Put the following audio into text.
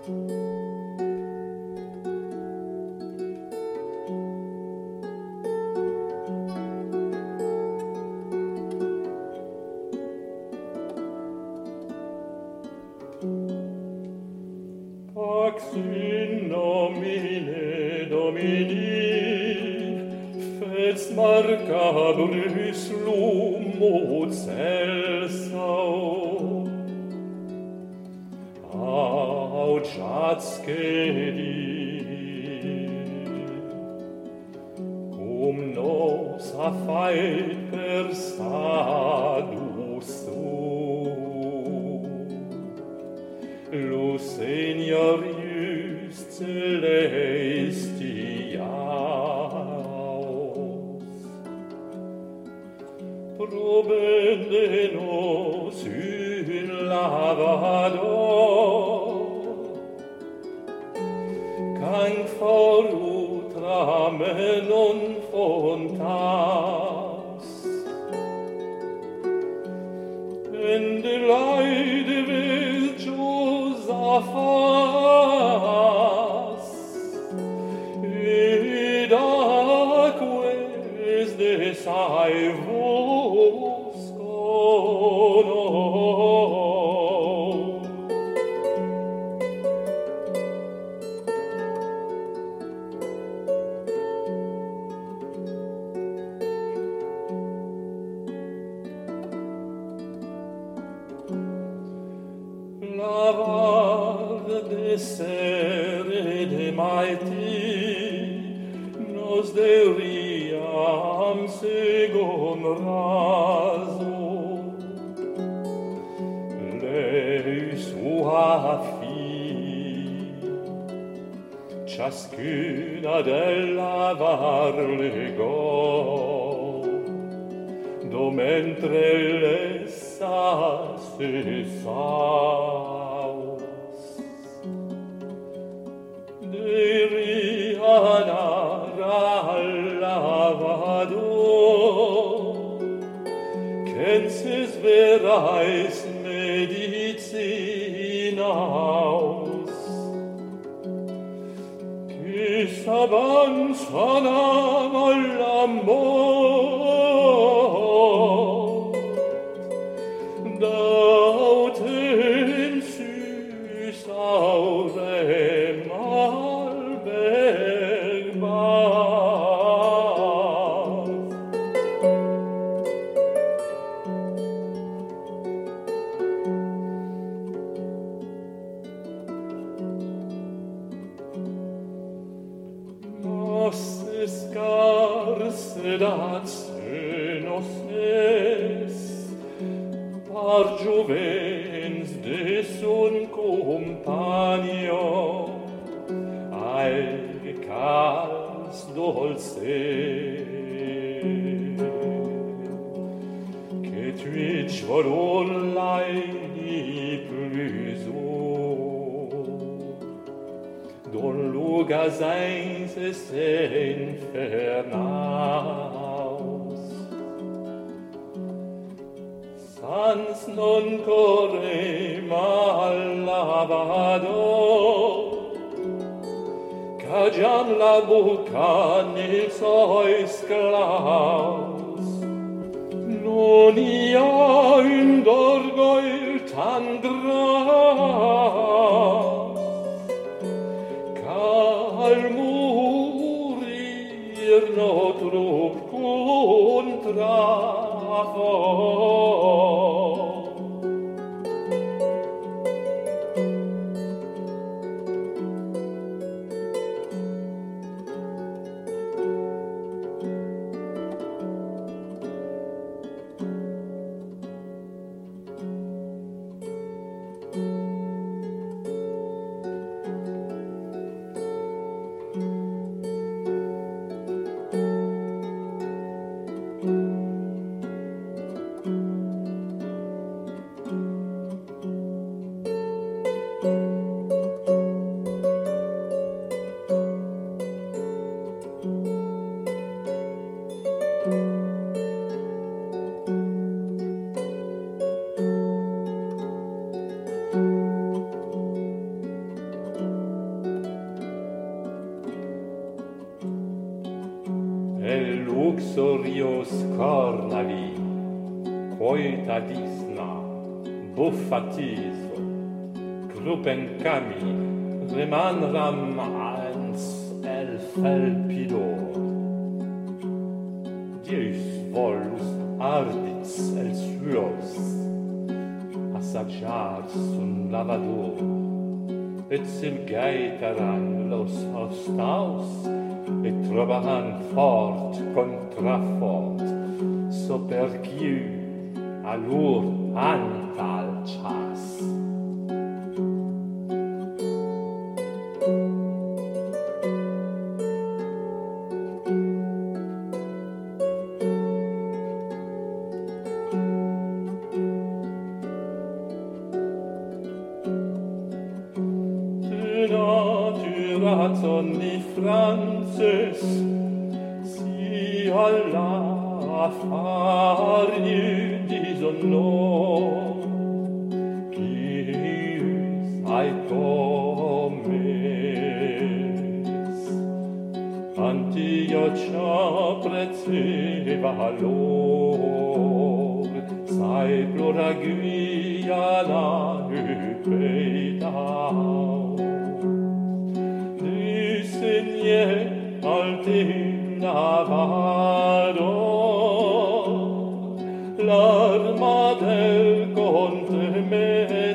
Pax in nomine Domini, fes marcabris lumut celso, audiatque cum nos affait per sadus Seniorius celestiaos, probende nos in lavador, cang for utrame non fontas, en de laide Josaphat, id aques de saevos honor. Lavar de sere de maiti, nos deriam segon raso, lei sua fi, ciascuna del lavar legò, do mentre lessa cessaus, derianar al lavador, censes verais medicinaus, quis avanzanam alla mort, dauten sus aurem albergat. Nos escarse dat senos es, par juvens de sun compagno, alcas dolce, que tuit volon laini plus don lugas eins es infernaus, sans non correm al lavador, cagiam la bucca nel sois claus, non ia un dorgoil tan gras, cal murir notrum contra for. Sorios cornavi, coita disna, buffatiso, gruppencami, remanram ans elfelpidor. Dies vols ardits el suos, assaggiars un lavador, et silgaitaran los hostaus, et trovaran fort contra fort, so perciu alur antal chas. Ni Frances, si alla affari disonor, pius ai comes, antio ciò prezeva lor, sai plura guia la hypeitau. Altina vado, l'arma del conte me